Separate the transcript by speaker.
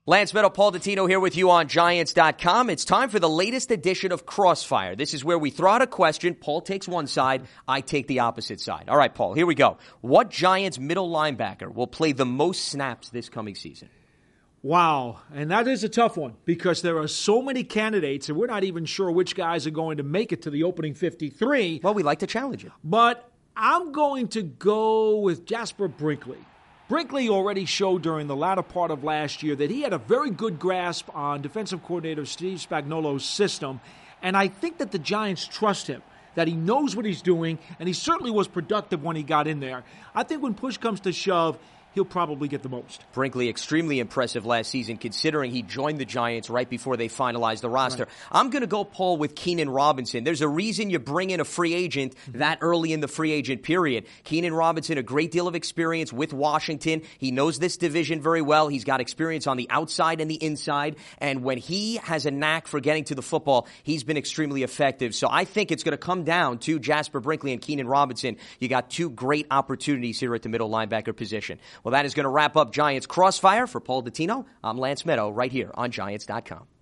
Speaker 1: Lance Meadow, Paul Dottino here with you on Giants.com. It's time for the latest edition of Crossfire. This is where we throw out a question. Paul takes one side. I take the opposite side. All right, Paul, here we go. What Giants middle linebacker will play the most snaps this coming season?
Speaker 2: Wow, and that is a tough one because there are so many candidates, and we're not even sure which guys are going to make it to the opening 53.
Speaker 1: Well, we like to challenge you.
Speaker 2: But I'm going to go with Jasper Brinkley. Brinkley already showed during the latter part of last year that he had a very good grasp on defensive coordinator Steve Spagnuolo's system, and I think that the Giants trust him, that he knows what he's doing, and he certainly was productive when he got in there. I think when push comes to shove, he'll probably get the most.
Speaker 1: Brinkley, extremely impressive last season, considering he joined the Giants right before they finalized the roster. Right. I'm going to go, Paul, with Keenan Robinson. There's a reason you bring in a free agent that early in the free agent period. Keenan Robinson, a great deal of experience with Washington. He knows this division very well. He's got experience on the outside and the inside. And when he has a knack for getting to the football, he's been extremely effective. So I think it's going to come down to Jasper Brinkley and Keenan Robinson. You got two great opportunities here at the middle linebacker position. Well, that is going to wrap up Giants Crossfire. For Paul Dottino, I'm Lance Meadow right here on Giants.com.